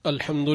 الحمد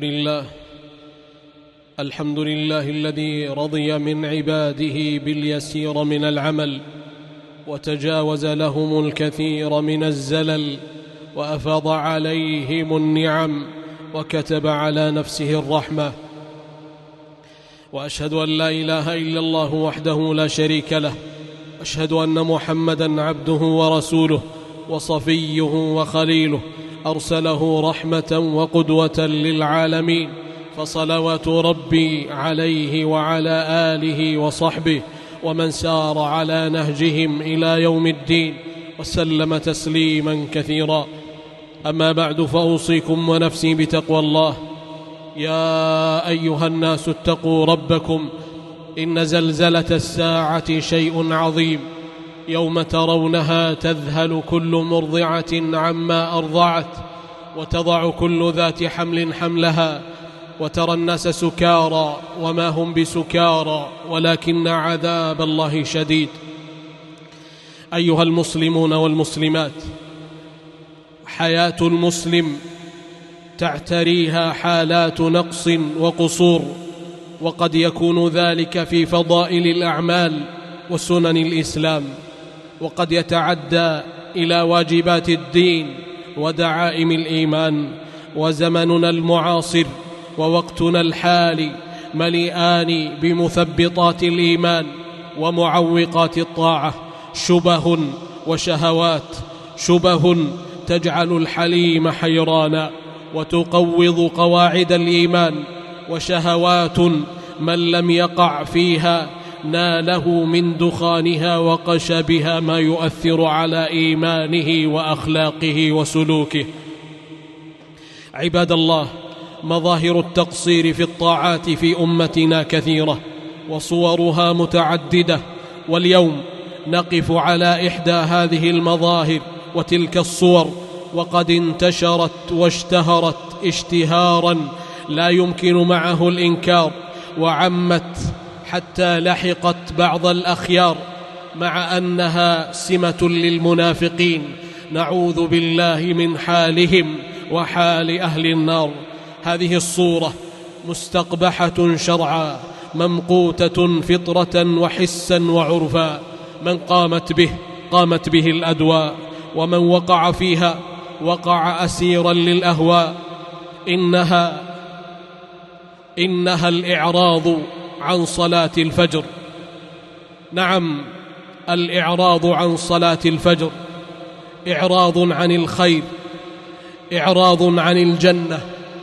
لله الذي رضي من عباده باليسير من العمل، وتجاوز لهم الكثير من الزلل، وأفاض عليهم النعم، وكتب على نفسه الرحمة. وأشهد أن لا إله إلا الله وحده لا شريك له، أشهد أن محمدًا عبده ورسوله وصفيه وخليله، أرسله رحمة وقدوة للعالمين، فصلوات ربي عليه وعلى آله وصحبه ومن سار على نهجهم إلى يوم الدين، وسلم تسليما كثيرا. أما بعد، فأوصيكم ونفسي بتقوى الله. يا أيها الناس اتقوا ربكم، إن زلزلة الساعة شيء عظيم، يوم ترونها تذهل كل مرضعة عما أرضعت، وتضع كل ذات حمل حملها، وترى الناس سكارى وما هم بسكارى ولكن عذاب الله شديد. أيها المسلمون والمسلمات، حياة المسلم تعتريها حالات نقص وقصور، وقد يكون ذلك في فضائل الأعمال وسنن الإسلام، وقد يتعدى إلى واجبات الدين ودعائم الإيمان. وزمننا المعاصر ووقتنا الحالي مليئان بمثبطات الإيمان ومعوقات الطاعة، شبه وشهوات، شبه تجعل الحليم حيرانا وتقوض قواعد الإيمان، وشهوات من لم يقع فيها ناله من دخانها وقشبها ما يؤثر على إيمانه وأخلاقه وسلوكه. عباد الله، مظاهر التقصير في الطاعات في أمتنا كثيرة، وصورها متعددة، واليوم نقف على إحدى هذه المظاهر وتلك الصور، وقد انتشرت واشتهرت اشتهارا لا يمكن معه الإنكار، وعمت حتى لحقت بعض الأخيار، مع أنها سمة للمنافقين، نعوذ بالله من حالهم وحال أهل النار. هذه الصورة مستقبحة شرعا، ممقوتة فطرة وحسا وعرفا، من قامت به الأدواء، ومن وقع فيها وقع أسيرا للأهواء. إنها الإعراض عن صلاة الفجر. نعم، الإعراض عن صلاة الفجر إعراض عن الخير، إعراض عن الجنة،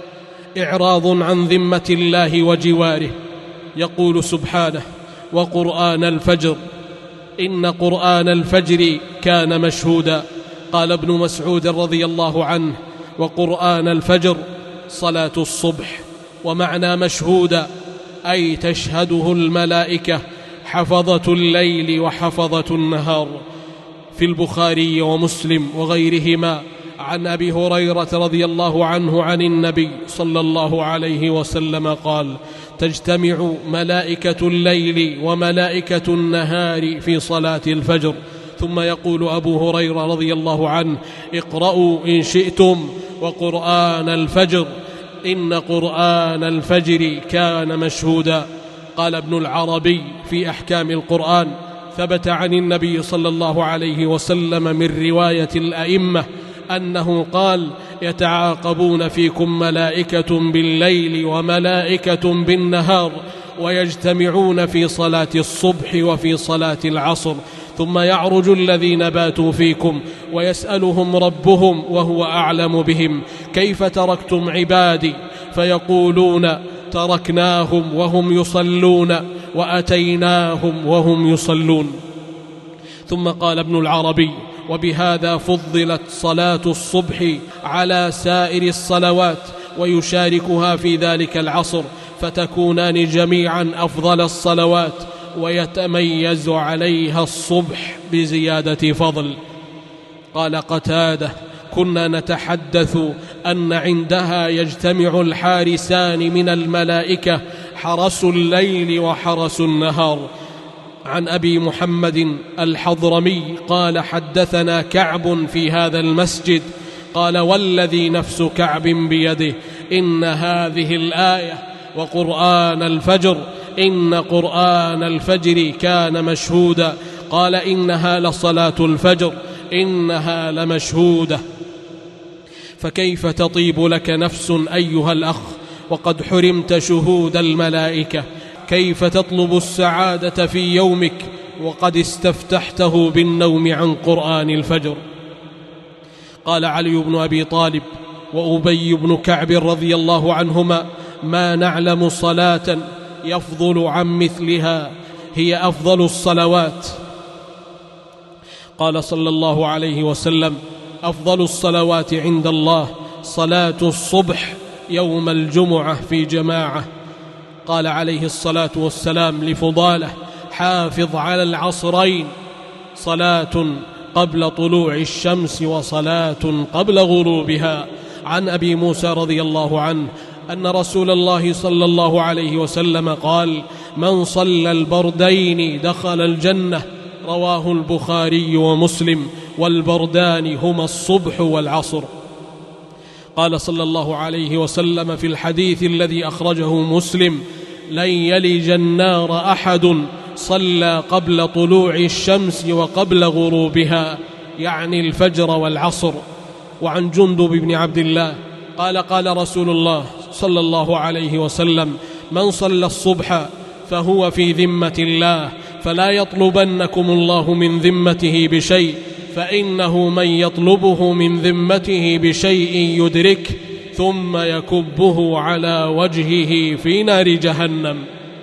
إعراض عن ذمة الله وجواره. يقول سبحانه: وقرآن الفجر إن قرآن الفجر كان مشهودا. قال ابن مسعود رضي الله عنه: وقرآن الفجر صلاة الصبح. ومعنى مشهودا أي تشهده الملائكة، حفظة الليل وحفظة النهار. في البخاري ومسلم وغيرهما عن أبي هريرة رضي الله عنه عن النبي صلى الله عليه وسلم قال: تجتمع ملائكة الليل وملائكة النهار في صلاة الفجر. ثم يقول أبو هريرة رضي الله عنه: اقرأوا إن شئتم وقرآن الفجر إن قرآن الفجر كان مشهودا. قال ابن العربي في أحكام القرآن: ثبت عن النبي صلى الله عليه وسلم من رواية الأئمة أنه قال: يتعاقبون فيكم ملائكة بالليل وملائكة بالنهار، ويجتمعون في صلاة الصبح وفي صلاة العصر، ثم يعرج الذين باتوا فيكم ويسألهم ربهم وهو أعلم بهم: كيف تركتم عبادي؟ فيقولون: تركناهم وهم يصلون وأتيناهم وهم يصلون. ثم قال ابن العربي: وبهذا فضلت صلاة الصبح على سائر الصلوات، ويشاركها في ذلك العصر، فتكونان جميعا أفضل الصلوات، ويتميز عليها الصبح بزيادة فضل. قال قتادة: كنا نتحدث أن عندها يجتمع الحارسان من الملائكة، حرس الليل وحرس النهار. عن أبي محمد الحضرمي قال: حدثنا كعب في هذا المسجد، قال: والذي نفس كعب بيده إن هذه الآية وقرآن الفجر إن قرآن الفجر كان مشهودا. قال إنها لصلاة الفجر إنها لمشهودة. فكيف تطيب لك نفس أيها الأخ وقد حرمت شهود الملائكة؟ كيف تطلب السعادة في يومك وقد استفتحته بالنوم عن قرآن الفجر؟ قال علي بن أبي طالب وأبي بن كعب رضي الله عنهما: ما نعلم صلاة يفضل عن مثلها، هي أفضل الصلوات. قال صلى الله عليه وسلم: أفضل الصلوات عند الله صلاة الصبح يوم الجمعة في جماعة. قال عليه الصلاة والسلام لفضالة: حافظ على العصرين، صلاة قبل طلوع الشمس وصلاة قبل غروبها. عن أبي موسى رضي الله عنه أن رسول الله صلى الله عليه وسلم قال: من صلى البردين دخل الجنة. رواه البخاري ومسلم، والبردان هما الصبح والعصر. قال صلى الله عليه وسلم في الحديث الذي أخرجه مسلم: لن يلج النار أحد صلى قبل طلوع الشمس وقبل غروبها، يعني الفجر والعصر. وعن جندب بن عبد الله قال: قال رسول الله صلى الله عليه وسلم: من صلى الصبح فهو في ذمة الله، فلا يطلبنكم الله من ذمته بشيء، فإنه من يطلبه من ذمته بشيء يدرك ثم يكبه على وجهه في نار جهنم.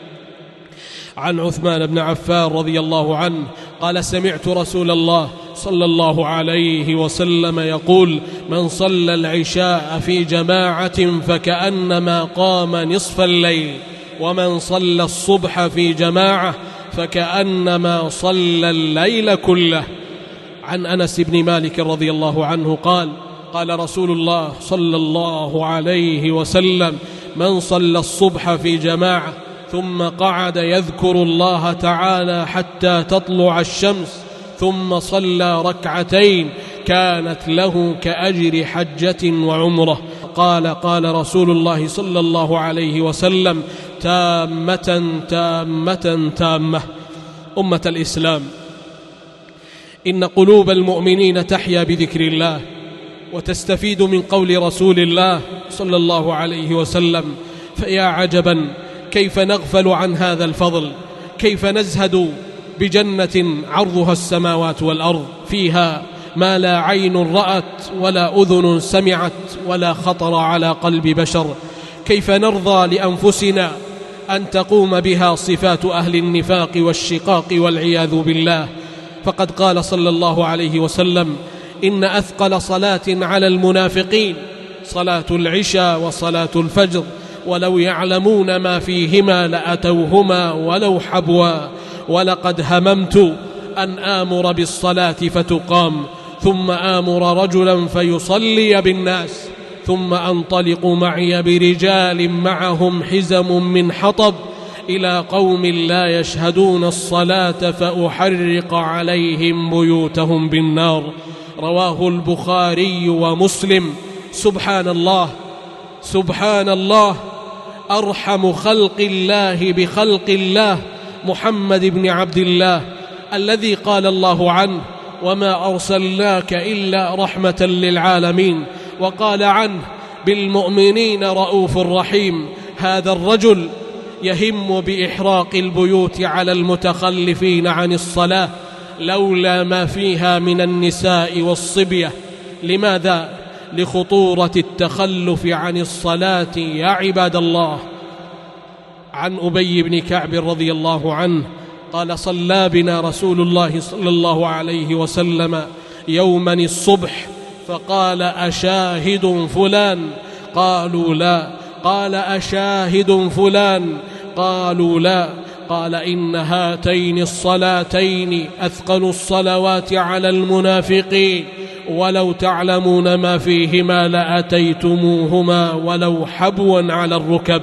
عن عثمان بن عفان رضي الله عنه قال: سمعت رسول الله صلى الله عليه وسلم يقول: من صلى العشاء في جماعة فكأنما قام نصف الليل، ومن صلى الصبح في جماعة فكأنما صلى الليل كله. عن أنس بن مالك رضي الله عنه قال: قال رسول الله صلى الله عليه وسلم: من صلى الصبح في جماعة ثم قعد يذكر الله تعالى حتى تطلع الشمس ثم صلى ركعتين كانت له كأجر حجة وعمرة. قال رسول الله صلى الله عليه وسلم: تامة تامة تامة. أمة الإسلام، إن قلوب المؤمنين تحيا بذكر الله وتستفيد من قول رسول الله صلى الله عليه وسلم. فيا عجبا كيف نغفل عن هذا الفضل، كيف نزهد بجنة عرضها السماوات والأرض، فيها ما لا عين رأت ولا أذن سمعت ولا خطر على قلب بشر. كيف نرضى لأنفسنا أن تقوم بها صفات أهل النفاق والشقاق والعياذ بالله؟ فقد قال صلى الله عليه وسلم: إن أثقل صلاة على المنافقين صلاة العشاء وصلاة الفجر، ولو يعلمون ما فيهما لأتوهما ولو حبوا. ولقد هممت أن آمر بالصلاة فتقام، ثم آمر رجلا فيصلي بالناس، ثم أنطلق معي برجال معهم حزم من حطب إلى قوم لا يشهدون الصلاة فأحرق عليهم بيوتهم بالنار. رواه البخاري ومسلم. سبحان الله، سبحان الله، أرحم خلق الله بخلق الله محمد بن عبد الله، الذي قال الله عنه: وما أرسلناك إلا رحمة للعالمين. وقال عنه: بالمؤمنين رؤوف رحيم. هذا الرجل يهم بإحراق البيوت على المتخلفين عن الصلاة لولا ما فيها من النساء والصبية. لماذا؟ لخطورة التخلف عن الصلاة يا عباد الله. عن أبي بن كعب رضي الله عنه قال: صلى بنا رسول الله صلى الله عليه وسلم يوما الصبح، فقال: أشاهد فلان؟ قالوا لا. قال: أشاهد فلان؟ قالوا لا. قال: إن هاتين الصلاتين أثقل الصلوات على المنافقين، ولو تعلمون ما فيهما لأتيتموهما ولو حبوا على الركب.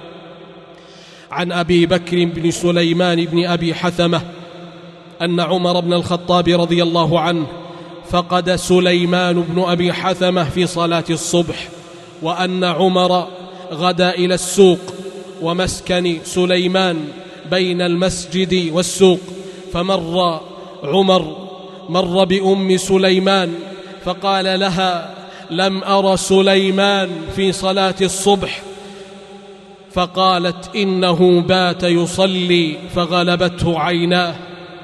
عن أبي بكر بن سليمان بن أبي حثمة أن عمر بن الخطاب رضي الله عنه فقد سليمان بن أبي حثمة في صلاة الصبح، وأن عمر غدا إلى السوق ومسكن سليمان بين المسجد والسوق، فمر عمر بأم سليمان فقال لها: لم أر سليمان في صلاة الصبح. فقالت: إنه بات يصلي فغلبته عيناه،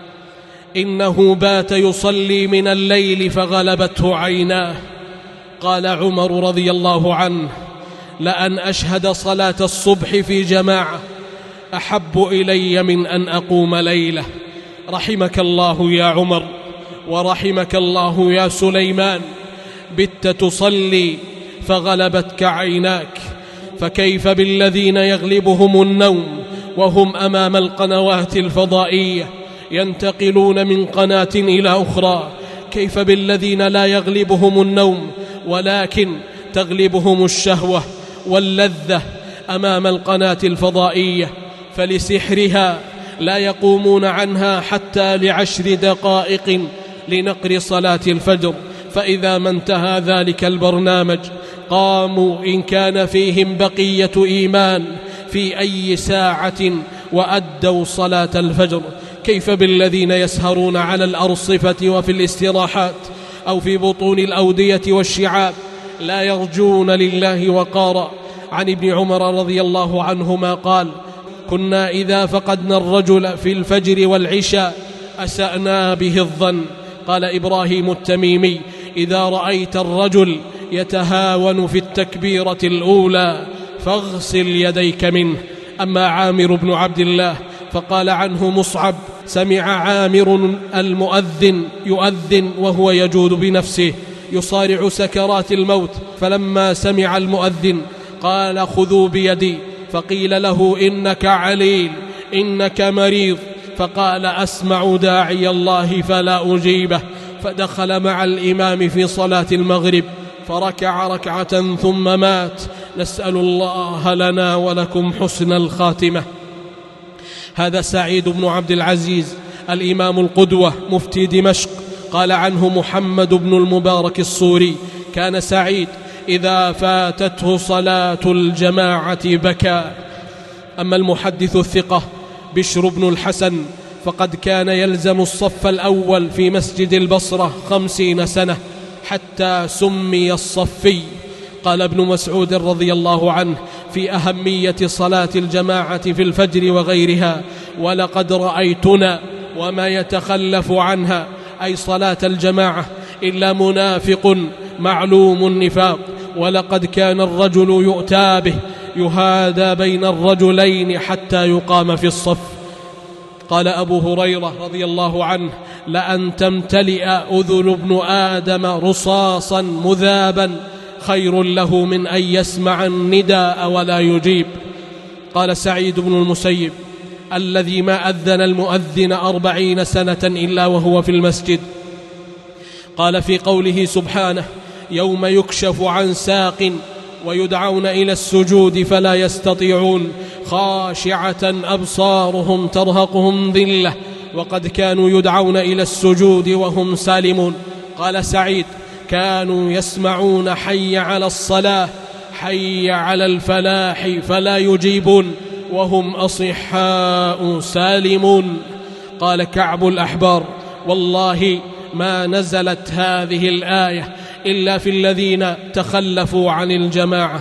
إنه بات يصلي من الليل فغلبته عيناه. قال عمر رضي الله عنه: لأن أشهد صلاة الصبح في جماعة أحب إلي من أن أقوم ليلة. رحمك الله يا عمر، ورحمك الله يا سليمان، بت تصلي فغلبتك عيناك. فكيف بالذين يغلبهم النوم وهم أمام القنوات الفضائية ينتقلون من قناة إلى أخرى؟ كيف بالذين لا يغلبهم النوم ولكن تغلبهم الشهوة واللذة أمام القناة الفضائية، فلسحرها لا يقومون عنها حتى ل10 دقائق لنقر صلاة الفجر، فإذا ما انتهى ذلك البرنامج قاموا إن كان فيهم بقية إيمان في أي ساعة وأدوا صلاة الفجر. كيف بالذين يسهرون على الأرصفة وفي الاستراحات أو في بطون الأودية والشعاب لا يرجون لله وقارا؟ عن ابن عمر رضي الله عنهما قال: كنا إذا فقدنا الرجل في الفجر والعشاء أسأنا به الظن. قال إبراهيم التميمي: إذا رأيت الرجل يتهاون في التكبيرة الأولى فاغسل يديك منه. أما عامر بن عبد الله فقال عنه مصعب: سمع عامر المؤذن يؤذن وهو يجود بنفسه يصارع سكرات الموت، فلما سمع المؤذن قال: خذوا بيدي. فقيل له: إنك عليل، إنك مريض. فقال: أسمع داعي الله فلا أجيبه. فدخل مع الإمام في صلاة المغرب فركع ركعة ثم مات. نسأل الله لنا ولكم حسن الخاتمة. هذا سعيد بن عبد العزيز الإمام القدوة مفتي دمشق. قال عنه محمد بن المبارك الصوري: كان سعيد إذا فاتته صلاة الجماعة بكى. أما المحدث الثقة بشر بن الحسن فقد كان يلزم الصف الأول في مسجد البصرة 50 سنة حتى سمي الصفي. قال ابن مسعود رضي الله عنه في أهمية صلاة الجماعة في الفجر وغيرها: ولقد رأيتنا وما يتخلف عنها، أي صلاة الجماعة، إلا منافق معلوم النفاق، ولقد كان الرجل يؤتى به يهادى بين الرجلين حتى يقام في الصف. قال أبو هريرة رضي الله عنه: لأن تمتلئ أذن ابن آدم رصاصا مذابا خير له من أن يسمع النداء ولا يجيب. قال سعيد بن المسيب: الذي ما أذن المؤذن 40 سنة إلا وهو في المسجد. قال في قوله سبحانه: يوم يكشف عن ساق ويدعون إلى السجود فلا يستطيعون خاشعة أبصارهم ترهقهم ذلة وقد كانوا يدعون إلى السجود وهم سالمون. قال سعيد: كانوا يسمعون حي على الصلاة حي على الفلاح فلا يجيبون وهم أصحاء سالمون. قال كعب الأحبار: والله ما نزلت هذه الآية إلا في الذين تخلفوا عن الجماعة.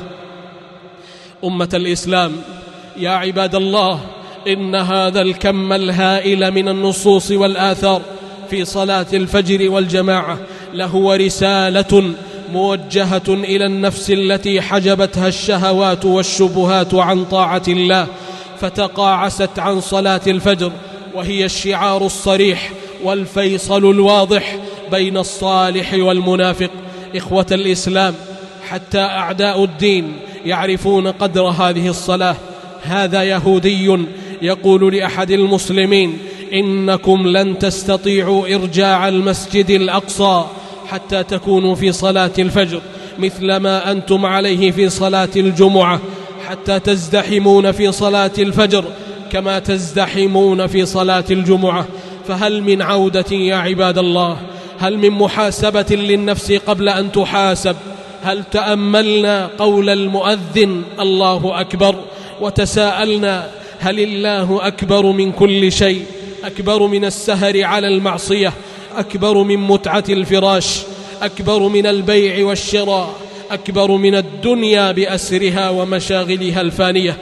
أمة الإسلام، يا عباد الله، إن هذا الكم الهائل من النصوص والآثار في صلاة الفجر والجماعة له رسالة موجهة إلى النفس التي حجبتها الشهوات والشبهات عن طاعة الله فتقاعست عن صلاة الفجر، وهي الشعار الصريح والفيصل الواضح بين الصالح والمنافق. إخوة الإسلام، حتى أعداء الدين يعرفون قدر هذه الصلاة. هذا يهودي يقول لأحد المسلمين: إنكم لن تستطيعوا إرجاع المسجد الأقصى حتى تكونوا في صلاة الفجر مثل ما أنتم عليه في صلاة الجمعة، حتى تزدحمون في صلاة الفجر كما تزدحمون في صلاة الجمعة. فهل من عودة يا عباد الله؟ هل من محاسبة للنفس قبل أن تحاسب؟ هل تأملنا قول المؤذن الله أكبر وتساءلنا هل الله أكبر من كل شيء؟ أكبر من السهر على المعصية، أكبر من متعة الفراش، أكبر من البيع والشراء، أكبر من الدنيا بأسرها ومشاغلها الفانية.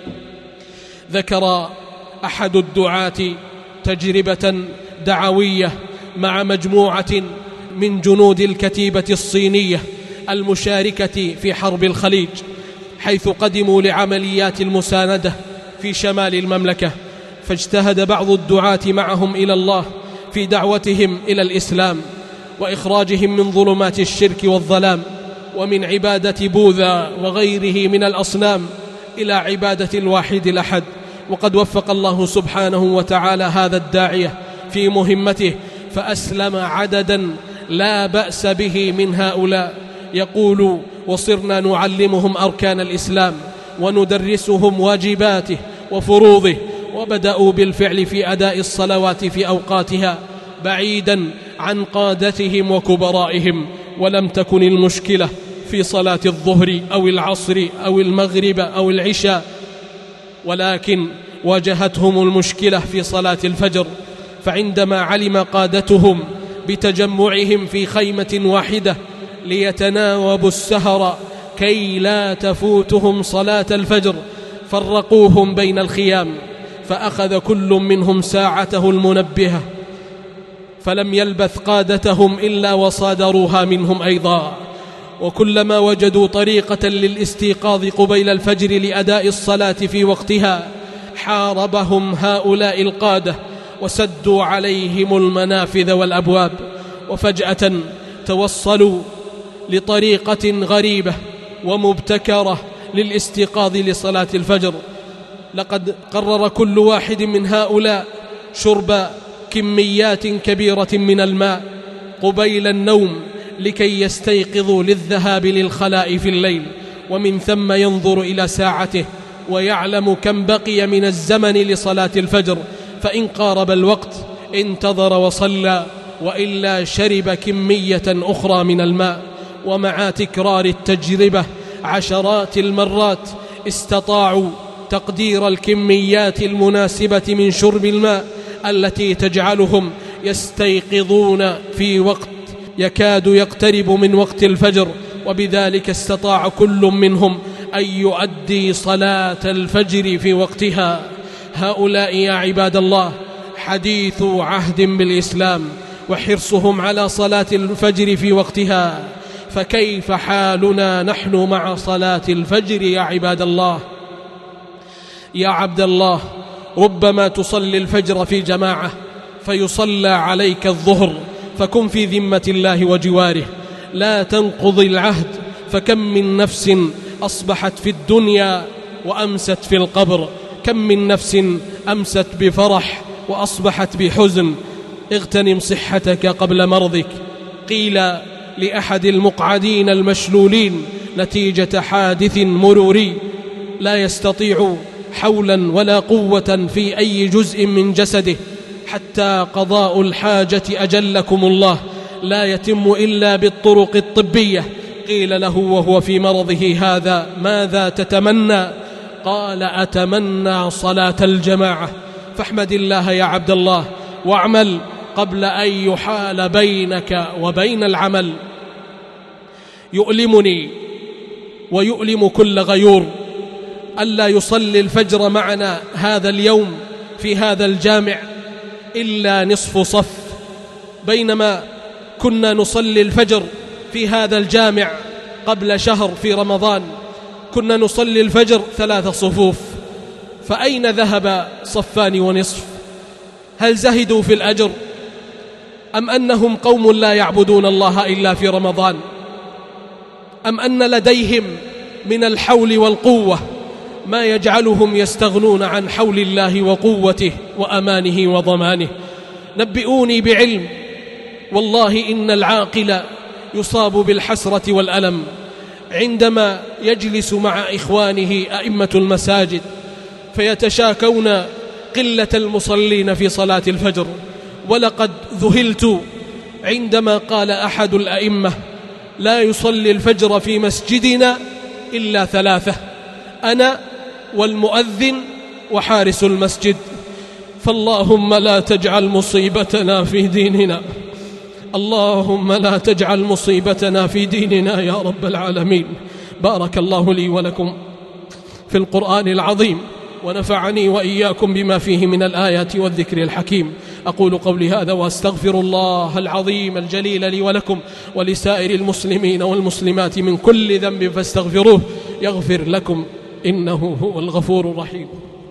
ذكر أحد الدعاة تجربة دعوية مع مجموعة من جنود الكتيبة الصينية المشاركة في حرب الخليج، حيث قدموا لعمليات المساندة في شمال المملكة، فاجتهد بعض الدعاة معهم إلى الله في دعوتهم إلى الإسلام وإخراجهم من ظلمات الشرك والظلام ومن عبادة بوذا وغيره من الأصنام إلى عبادة الواحد الأحد. وقد وفق الله سبحانه وتعالى هذا الداعية في مهمته، فأسلم عددا لا بأس به من هؤلاء. يقول: وصرنا نعلمهم أركان الإسلام وندرسهم واجباته وفروضه، وبدأوا بالفعل في أداء الصلوات في أوقاتها بعيدا عن قادتهم وكبرائهم. ولم تكن المشكلة في صلاة الظهر أو العصر أو المغرب أو العشاء، ولكن واجهتهم المشكلة في صلاة الفجر. فعندما علم قادتهم بتجمعهم في خيمة واحدة ليتناوبوا السهر كي لا تفوتهم صلاة الفجر، فرقوهم بين الخيام، فأخذ كل منهم ساعته المنبهة، فلم يلبث قادتهم إلا وصادروها منهم أيضا. وكلما وجدوا طريقة للاستيقاظ قبيل الفجر لأداء الصلاة في وقتها حاربهم هؤلاء القادة وسدوا عليهم المنافذ والأبواب. وفجأة توصلوا لطريقة غريبة ومبتكرة للاستيقاظ لصلاة الفجر. لقد قرر كل واحد من هؤلاء شرب كميات كبيرة من الماء قبيل النوم لكي يستيقظوا للذهاب للخلاء في الليل، ومن ثم ينظر إلى ساعته ويعلم كم بقي من الزمن لصلاة الفجر، فإن قارب الوقت انتظر وصلى، وإلا شرب كمية أخرى من الماء. ومع تكرار التجربة عشرات المرات استطاعوا تقدير الكميات المناسبة من شرب الماء التي تجعلهم يستيقظون في وقت يكاد يقترب من وقت الفجر، وبذلك استطاع كل منهم أن يؤدي صلاة الفجر في وقتها. هؤلاء يا عباد الله حديث عهد بالإسلام وحرصهم على صلاة الفجر في وقتها، فكيف حالنا نحن مع صلاة الفجر يا عباد الله؟ يا عبد الله، ربما تصلي الفجر في جماعة فيصلى عليك الظهر، فكن في ذمة الله وجواره، لا تنقض العهد، فكم من نفس أصبحت في الدنيا وأمست في القبر، كم من نفس أمست بفرح وأصبحت بحزن. اغتنم صحتك قبل مرضك. قيل لأحد المقعدين المشلولين نتيجة حادث مروري لا يستطيع حولا ولا قوة في أي جزء من جسده، حتى قضاء الحاجة أجلكم الله لا يتم إلا بالطرق الطبية. قيل له وهو في مرضه هذا: ماذا تتمنى؟ قال: أتمنى صلاة الجماعة. فاحمد الله يا عبد الله واعمل قبل أن يحال بينك وبين العمل. يؤلمني ويؤلم كل غيور ألا يصلي الفجر معنا هذا اليوم في هذا الجامع إلا نصف صف، بينما كنا نصلي الفجر في هذا الجامع قبل شهر في رمضان كنا نصلي الفجر 3 صفوف، فأين ذهب صفان ونصف؟ هل زهدوا في الأجر أم أنهم قوم لا يعبدون الله إلا في رمضان، أم أن لديهم من الحول والقوة ما يجعلهم يستغنون عن حول الله وقوته وأمانه وضمانه؟ نبئوني بعلم. والله إن العاقل يصاب بالحسرة والألم عندما يجلس مع إخوانه أئمة المساجد فيتشاكون قلة المصلين في صلاة الفجر. ولقد ذهلت عندما قال أحد الأئمة لا يصلي الفجر في مسجدنا إلا 3: أنا والمؤذن وحارس المسجد. فاللهم لا تجعل مصيبتنا في ديننا، اللهم لا تجعل مصيبتنا في ديننا يا رب العالمين. بارك الله لي ولكم في القرآن العظيم، ونفعني وإياكم بما فيه من الآيات والذكر الحكيم. أقول قولي هذا وأستغفر الله العظيم الجليل لي ولكم ولسائر المسلمين والمسلمات من كل ذنب فاستغفروه يغفر لكم إنه هو الغفور الرحيم.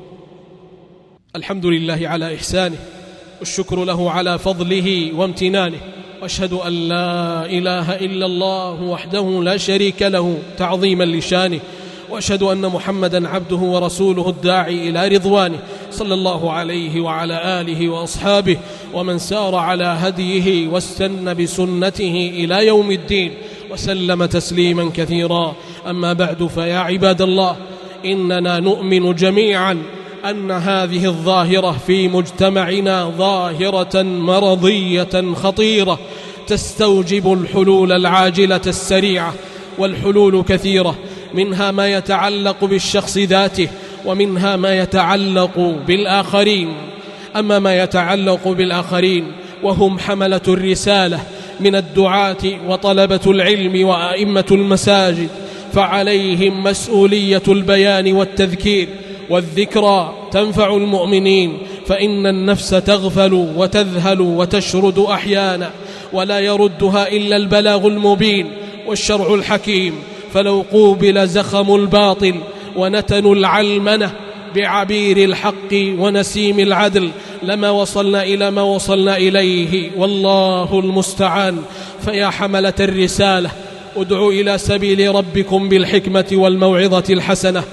الحمد لله على إحسانه، والشكر له على فضله وامتنانه، وأشهد أن لا إله إلا الله وحده لا شريك له تعظيما لشانه، وأشهد أن محمدا عبده ورسوله الداعي إلى رضوانه، صلى الله عليه وعلى آله وأصحابه ومن سار على هديه واستنى بسنته إلى يوم الدين، وسلم تسليما كثيرا. أما بعد، فيا عباد الله، إننا نؤمن جميعا أن هذه الظاهرة في مجتمعنا ظاهرة مرضية خطيرة تستوجب الحلول العاجلة السريعة، والحلول كثيرة، منها ما يتعلق بالشخص ذاته، ومنها ما يتعلق بالآخرين. أما ما يتعلق بالآخرين وهم حملة الرسالة من الدعاة وطلبة العلم وأئمة المساجد، فعليهم مسؤولية البيان والتذكير، والذكرى تنفع المؤمنين، فإن النفس تغفل وتذهل وتشرد أحيانا، ولا يردها إلا البلاغ المبين والشرع الحكيم. فلو قوبل زخم الباطل ونتن العلمنة بعبير الحق ونسيم العدل لما وصلنا إلى ما وصلنا إليه، والله المستعان. فيا حملة الرسالة، ادعوا إلى سبيل ربكم بالحكمة والموعظة الحسنة.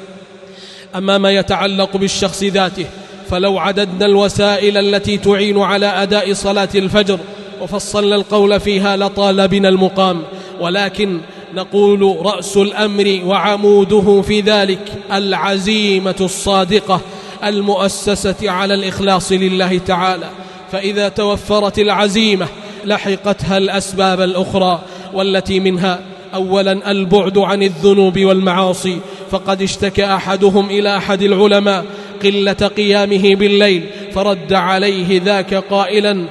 أما ما يتعلق بالشخص ذاته، فلو عددنا الوسائل التي تعين على أداء صلاة الفجر وفصلنا القول فيها لطال بنا المقام، ولكن نقول رأس الأمر وعموده في ذلك العزيمة الصادقة المؤسسة على الإخلاص لله تعالى. فإذا توفرت العزيمة لحقتها الأسباب الأخرى، والتي منها أولا البعد عن الذنوب والمعاصي. فقد اشتكى أحدهم إلى أحد العلماء قلة قيامه بالليل، فرد عليه ذاك قائلا: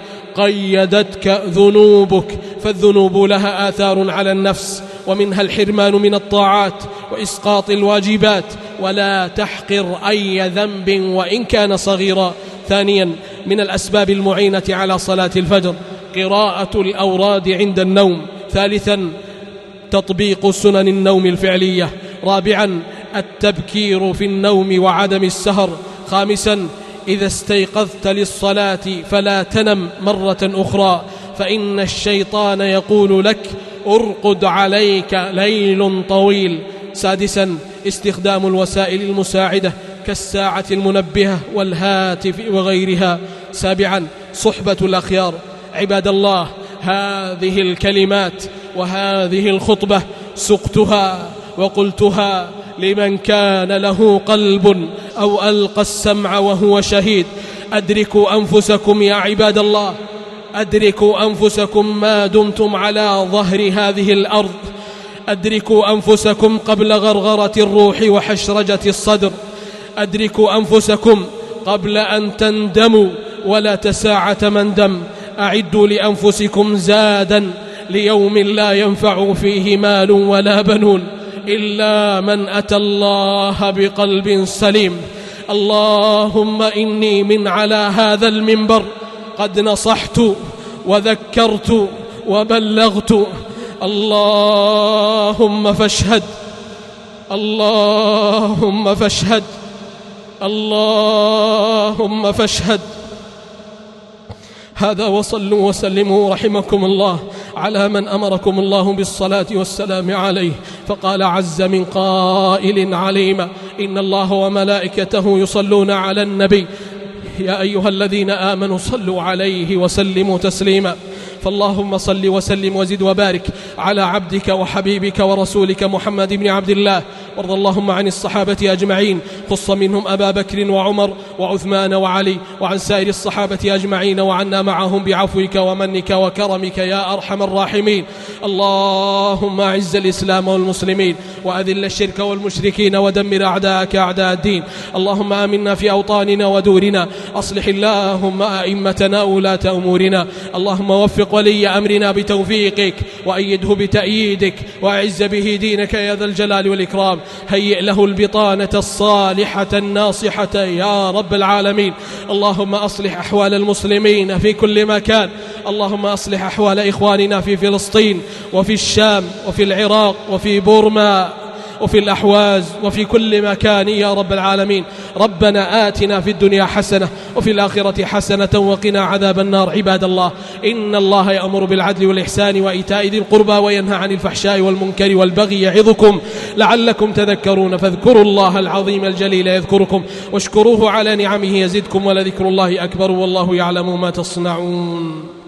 قيدتك ذنوبك، فالذنوب لها آثار على النفس، ومنها الحرمان من الطاعات وإسقاط الواجبات، ولا تحقر أي ذنب وإن كان صغيرا. ثانيا، من الأسباب المعينة على صلاة الفجر قراءة الأوراد عند النوم. ثالثا، تطبيق سنن النوم الفعلية. رابعا، التبكير في النوم وعدم السهر. خامسا، إذا استيقظت للصلاة فلا تنم مرة أخرى، فإن الشيطان يقول لك: ارقد عليك ليل طويل. سادسا، استخدام الوسائل المساعدة كالساعة المنبهة والهاتف وغيرها. سابعا، صحبة الأخيار. عباد الله، هذه الكلمات وهذه الخطبة سقتها وقلتها لمن كان له قلب أو ألقى السمع وهو شهيد. أدركوا أنفسكم يا عباد الله، أدركوا أنفسكم ما دمتم على ظهر هذه الأرض. أدركوا أنفسكم قبل غرغرة الروح وحشرجة الصدر. أدركوا أنفسكم قبل أن تندموا ولا تساعة مندم. أعدوا لأنفسكم زادا ليوم لا ينفع فيه مال ولا بنون إلا من أتى الله بقلب سليم. اللهم إني من على هذا المنبر قد نصحت وذكرت وبلغت، اللهم فاشهد، اللهم فاشهد، اللهم فاشهد. هذا، وصلوا وسلموا رحمكم الله على من أمركم الله بالصلاة والسلام عليه، فقال عز من قائل عليما: إن الله وملائكته يصلون على النبي يا أيها الذين آمنوا صلوا عليه وسلموا تسليما. فاللهم صل وسلم وزد وبارك على عبدك وحبيبك ورسولك محمد بن عبد الله. وارض اللهم عن الصحابة أجمعين، خص منهم أبا بكر وعمر وعثمان وعلي، وعن سائر الصحابة أجمعين، وعنا معهم بعفوك ومنك وكرمك يا أرحم الراحمين. اللهم أعز الإسلام والمسلمين، وأذل الشرك والمشركين، ودمر أعداءك أعداء الدين. اللهم آمنا في أوطاننا ودورنا، أصلح اللهم أئمتنا ولاة أمورنا. اللهم وفق ولي أمرنا بتوفيقك، وأيده بتأييدك، وأعز به دينك يا ذا الجلال والإكرام. هيئ له البطانة الصالحة الناصحة يا رب العالمين. اللهم أصلح أحوال المسلمين في كل مكان. اللهم أصلح أحوال إخواننا في فلسطين وفي الشام وفي العراق وفي بورما وفي الأحواز وفي كل مكان يا رب العالمين. ربنا آتنا في الدنيا حسنة وفي الآخرة حسنة وقنا عذاب النار. عباد الله، إن الله يأمر بالعدل والإحسان وإيتاء ذي القربى وينهى عن الفحشاء والمنكر والبغي يعظكم لعلكم تذكرون. فاذكروا الله العظيم الجليل يذكركم، واشكروه على نعمه يزدكم، ولذكر الله أكبر والله يعلم ما تصنعون.